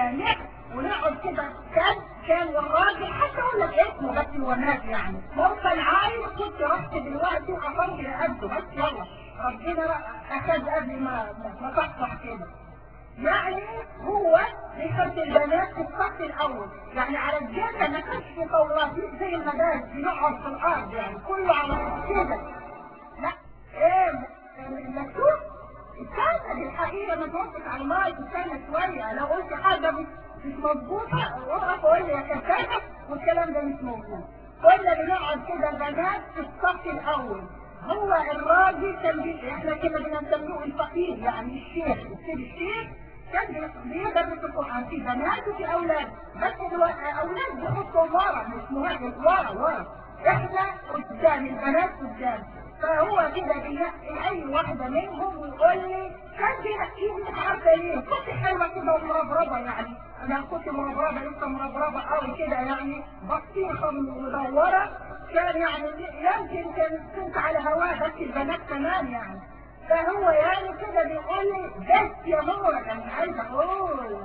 الجامع ونقعد كده. كان الراجل حتى اقول لك اسمه بس هو مات يعني، لو كان عايز كنت رحت دلوقتي وحفرت لقده بس يلا ربنا اخذ قبل ما تحصل كده. يعني هو بيحط البنات في الصف الاول، يعني على الجنة ما كانش في طاولات زي المدارس بنقعد في الارض يعني كله على كده. لا ايه مكتوب استنى الحقيقة ما توقف على المايك استنى شوية، لو قلت حاجة مش مظبوطة وقف قول لي يا كفاية والكلام ده مش موجود. كنا بنقعد كده البنات في الصف الاول. هو الراجل كان احنا كنا بنسميه الفقير يعني الشيخ الشيخ كان بيدرس القرآن في بنات وفي أولاد، بس أولاد بيحطوا ورا مش مهم ورا احنا قدام البنات قدام. فهو كده بينقي أي واحدة منهم ويقول لي كان بينقيني مش عارفة ليه، كنت حلوة كده ومربربة يعني، أنا كنت مربربة لسه مربربة قوي كده يعني بطيخة مدورة، كان يعني يمكن كنت على هواه بس البنات كمان يعني. فهو يعني كده بيقول لي بس يا نورة انا عايز اقول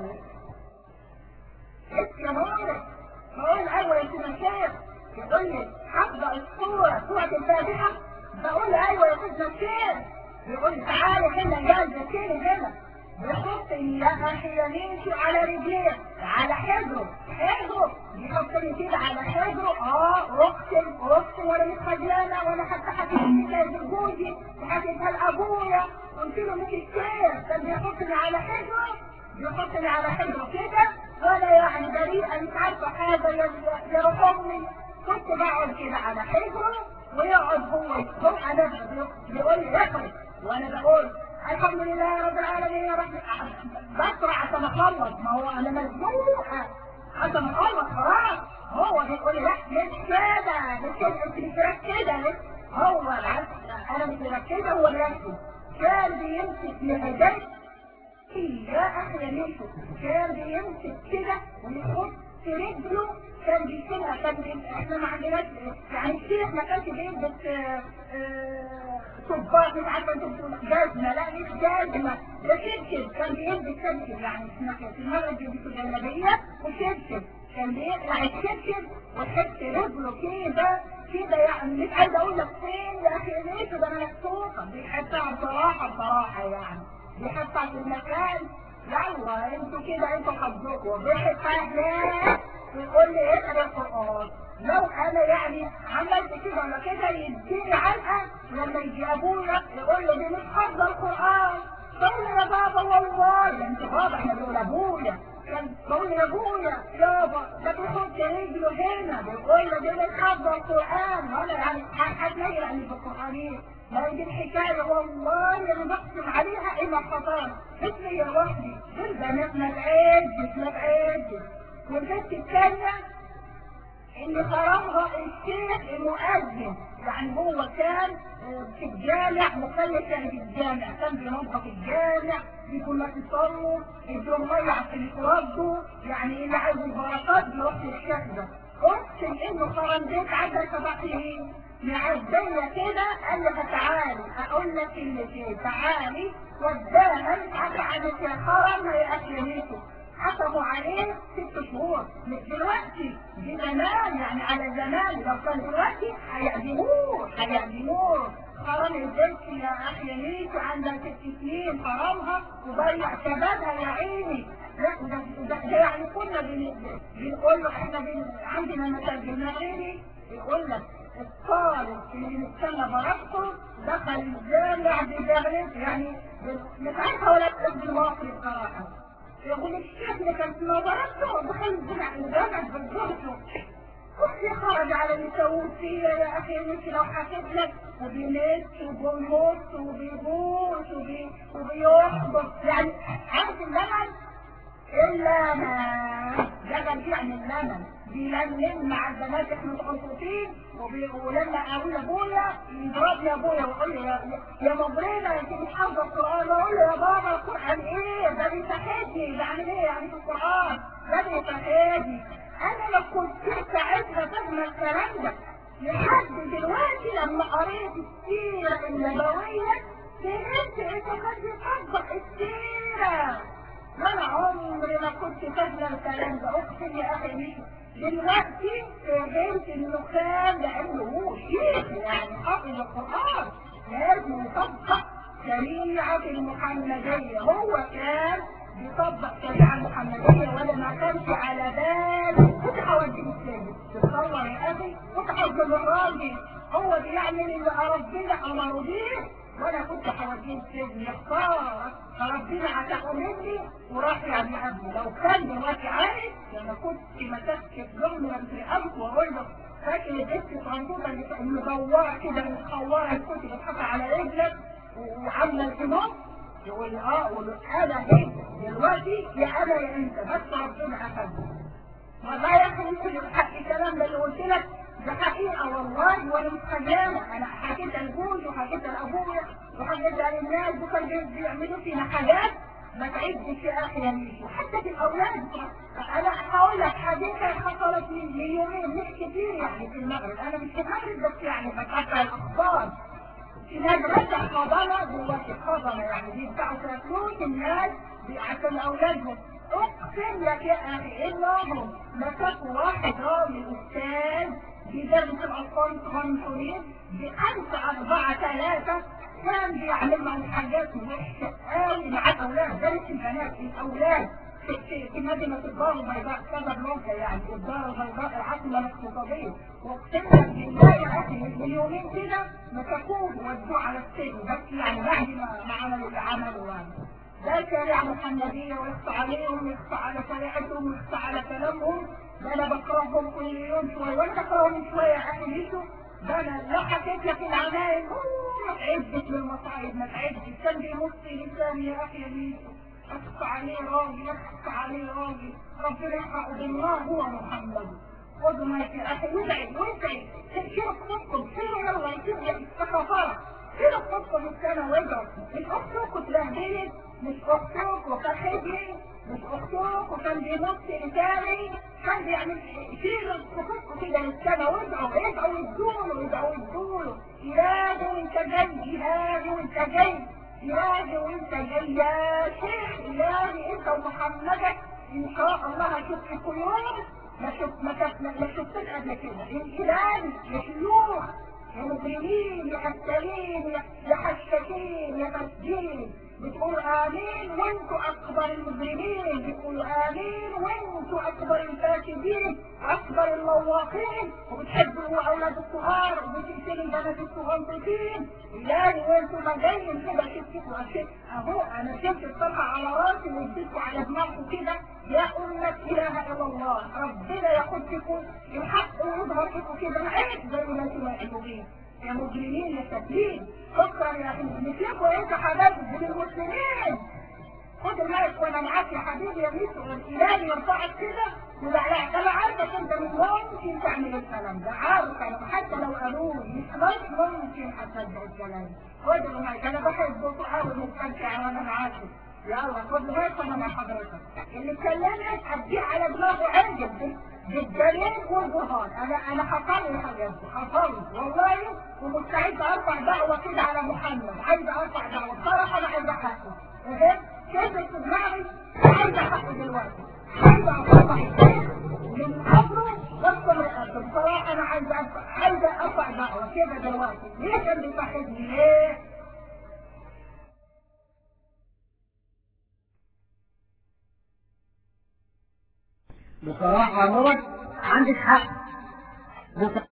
بس يا نورة، بقول ايوه يا سيدنا الشيخ، يقول لي حافظة الصورة سورة الفاتحة، بقول ايوه يا سيدنا الشيخ، يقول لي تعالي هنا جاي ذكرني هنا، بيحطني يا اخي يمينتي على رجليه على حجره بيحطني كده على حجره. رحت وانا مش خجلانه وانا حتى حكيتها لجوزي وحكيتها لابويا قلت له مش الشيخ كان بيحطني على حجره كده وانا يعني بريئه مش عارفه حاجه يا روح امي. كنت بقعد كده على حجره ويقعد هو انا بيقول لي اخرج وانا بقول الحمد لله رب العالمين يا رب، بسرع عشان اخلص، ما هو انا مزنوقه عشان اخلص خلاص. هو بيقول لي لا مش كده انت مش مركزه، هو انا مش مركزه هو مركز. كان بيمسك لهدايتي يا اخي يا ميشو، كان بيمسك كده ويحط في رجله، كان بيشيلها. احنا ما عندناش يعني الشيخ ما كانش بيلبس صباط مش عارفه انتوا بتقولوا جزمه، لا مش جزمه ده شبشب، كان بيلبس شبشب يعني في المغرب بيلبسوا جلابيه وشبشب، كان بيقلع الشبشب ويحط رجله كده يعني مش عايزه اقول لك فين يا اخي ليه ده انا مكسوفه، بيحطها بصراحه يعني بيحطها في المكان. يلا انتوا كده انتوا حظكم بيحطها هناك ويقول لي اقرا القرآن. لو انا يعني عملت كده ولا كده يديني علقه، لما يجي ابويا يقول له دي مش حافظه القرآن، بقول له يا بابا والله انت بابا احنا بنقول ابويا، بقول له يا ابويا يابا ده بيحط رجله هنا بيقول له دي مش حافظه القرآن، وانا يعني هتلاقي يعني في القرآن ايه؟ ما دي الحكايه والله انا بقسم عليها الا الخطايا، اسمي يا وحدي دول بنات ما بعدش. والبنت الثانيه اللي خرجها الشيخ المؤذن، يعني هو كان في الجامع مكلف يعني في الجامع، كان بينظف الجامع بيكون ما تصلوا يدوا ميه عشان يتوضوا، يعني اللي عايز البركات بيروح للشيخ ده. اقسم انه خرج بيت عدى 7 سنين معديه كده، قال لها تعالي اقول لك كلمتين تعالي، وداها مش عارفه عنك يا خرم يا اكلميته، حكموا عليه 6 شهور. مش دلوقتي دي زمان يعني على زمان، لو كان دلوقتي هيعدموه. حرام البنت يا اخي ميت عندها 6 سنين حرامها وضيع شبابها يا عيني. لا ده يعني كنا بنقول له احنا عندنا مثل بالمغربي يقول لك الطالب اللي مستنى بركته دخل الجامع بجهله، يعني مش عارفه ولا بالمصري بصراحه، يقول الشيخ اللي كان في نظرته دخل الجامع بالجهل كل خرج على اللي سووه فيا يا اخي. مش لو حكيت لك وبيمس وبيمص وبيبوس وبيحبط يعني عارف اللمن جبل يعني اللمن بيلملم مع البنات احنا متخصصين، ولما اقول لابويا يضربني ابويا ويقول لي يا مبرمه انت مش حافظه القران، اقول له يا بابا القران ايه ده بيساعدني، بعمل ايه يعني في القران ده بيساعدني. انا ما كنتش ساعتها فاهمه الكلام ده لحد دلوقتي لما قريت السيره النبويه فهمت انه كان بيطبق السيره. انا عمري ما كنت كنت فاهمه الكلام ده. اقسم يا اخي مش دلوقتي فهمت انه كان لانه هو شيخ يعني حافظ القران لازم يطبق شريعه المحمديه. هو كان بيطبق شريعه المحمديه ولا ما كانش على بال. كنت هوديه السجن تتصور يا اخي؟ كنت هوصل الراجل هو بيعمل اللي ربنا امره بيه وانا كنت هوديه السجن يختار فربنا عتقه مني وراح يعني ابني. لو كان دلوقتي عارف لما كنت مسكت ظلم في ابوه واقول له فاكر البنت الصغنطوطه اللي مدوره كده متخوره اللي كنت بتحط على رجلك وعامله الحمار يقول لي اقول له انا هيك دلوقتي يا انا يا انت بس ربنا اخذني. والله يا اخي مش الحق الكلام ده اللي قلت لك ده حقيقه والله وانا مش خجلانه. انا حكيتها لجوزي وحكيتها لابويا وحكيتها للناس وكانوا بيعملوا فينا حاجات ما تعدش يا اخي يا ميشو حتى في الاولاد. انا هقول لك حديثه حصلت من يومين مش كتير يعني في المغرب. انا مش في المغرب بس يعني بتابع الاخبار في مدرسه حضانه دلوقتي حضانه يعني بيدفعوا فلوس الناس عشان اولادهم. اقسم لك يا اخي انهم مسكوا واحد راجل استاذ بيدرس الاطفال الصغيرين ب5 4 3 كان بيعمل معهم حاجات وحشه قوي مع الاولاد. ده مش البنات الاولاد في مدينه الدار البيضاء سبب موقع يعني الدار البيضاء العاصمه الاقتصاديه. واقسم لك بالله يا اخي من يومين كده مسكوه وودوه على السجن بس يعني بعد ما عملوا اللي عملوا يعني. ده شريعة محمدية ويخفى عليهم ويخفى على شريعتهم ويخفى على كلامهم. ده انا بكرههم كل يوم شوية وانا بكرههم شوية يا اخي ميشو. ده انا لو حكيت لك العمايل ما تعدش للمصايب ما تعدش. كان بيمص لساني يا اخي يا ميشو. اخفى عليه راجل اخفى عليه راجل ربنا يحقق بالله هو محمد. خذوا مايك يا اخي وادعي وادعي شيلوا خطكم شيلوا يلا يشيلوا الثقافات شيلوا خطكم السنة وادعوا. مش اختكم تبهدلت مش اختك وكان خدي مش اختك وكان بيمص لساني كان بيعمل شيلوا خطكم كده للسنة وادعوا ادعوا يدوله ادعوا يدوله. إلهي وانت جاي إلهي وانت جاي إلهي وانت جاي يا شيخ. إلهي انت ومحمدك ان شاء الله هشوفك كل يوم ما شفتش قبل كده. الإلهي يا شيوخ يا مجرمين يا قتالين يا حشاشين يا مسجين بتقولوا آمين وانتوا أكبر المجرمين. بتقولوا آمين وانتوا أكبر الفاسدين وأكبر المواقين وبتحبوا أولاد الصغار وبتقتلوا البنات الصغنطوطين. إلهي وانتوا مجايين كده شفتوا أشد أهو أنا شفت الصفحة على راسي واديتكوا على دماغكم كده يا أمة إله إلا الله. ربنا ياخد فيكم الحق ويظهر فيكم كده العيب زي ما انتوا مقلوبين يا مجرمين يا سفلين. شكرا يا اخي مثلكم انت حبايبي من المسلمين. خد المايك وانا معاك يا حبيبي يا ميسو. الالهي يرفعك كده ولا انا عارفك انت مش ممكن تعمل الكلام ده عارف انا حتى لو قالوا مش ممكن هتصدق الكلام. خد المايك انا بحبك وحاول نستمتع وانا معاك. يلا خد المايك وانا مع حضرتك. اللي اتكلمت اديه على دماغه عندك بالدليل والبرهان. انا حصل لي حاجات حصل والله ومستعد ارفع دعوه كده على محمد. عايز ارفع دعوه بصراحه انا عايز احقق كيف في دماغي عايز احقق دلوقتي. عايز ارفع الشيخ من قبره وادخل الارض. بصراحه انا عايز ارفع دعوه كده دلوقتي. ليه كان بيفحصني ليه؟ بصراحة مرض عندك حق.